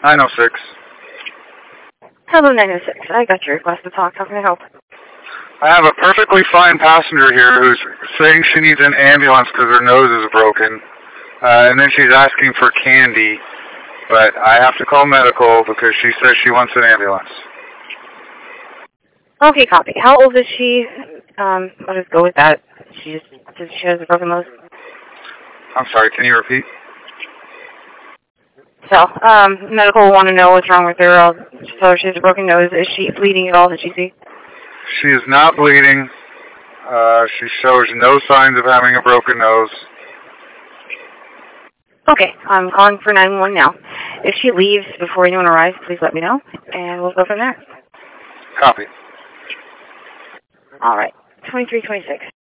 906. Hello, 906. I got your request to talk. How can I help? I have a perfectly fine passenger here who's saying she needs an ambulance because her nose is broken. And then she's asking for candy. But I have to call medical because she says she wants an ambulance. Okay, copy. How old is she? I'll just go with that. She has a broken nose. I'm sorry, can you repeat? So, medical will want to know what's wrong with her. I'll tell her she has a broken nose. Is she bleeding at all? Did she see? She is not bleeding. She shows no signs of having a broken nose. Okay, I'm calling for 911 now. If she leaves before anyone arrives, please let me know, and we'll go from there. Copy. All right, 2326.